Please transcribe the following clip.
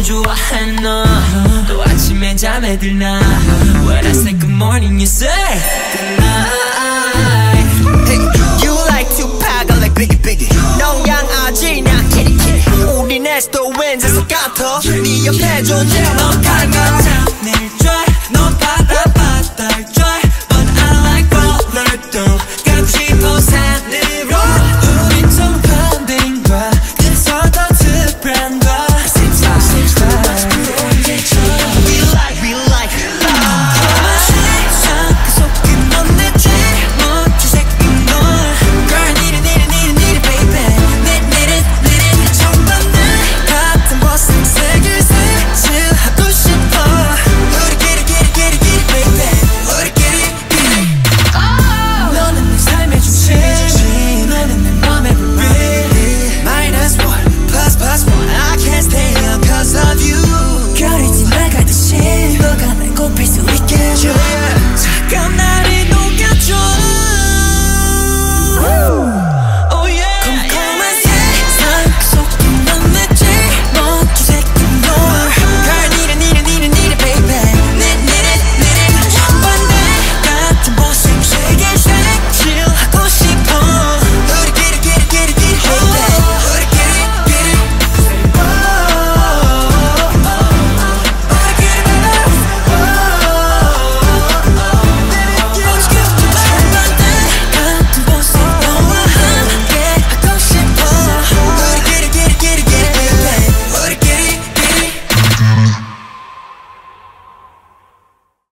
좋아하는 너 또 아침에 잠에 들나 When I say good morning you say good night. Hey, you like Tupac, I like Biggie Biggie. 넌 양아지 나 kitty kitty. 우리 넷도 왠지서 같아. 네 옆에 존재 넌 밝아 내일 줘 넌 바다 바다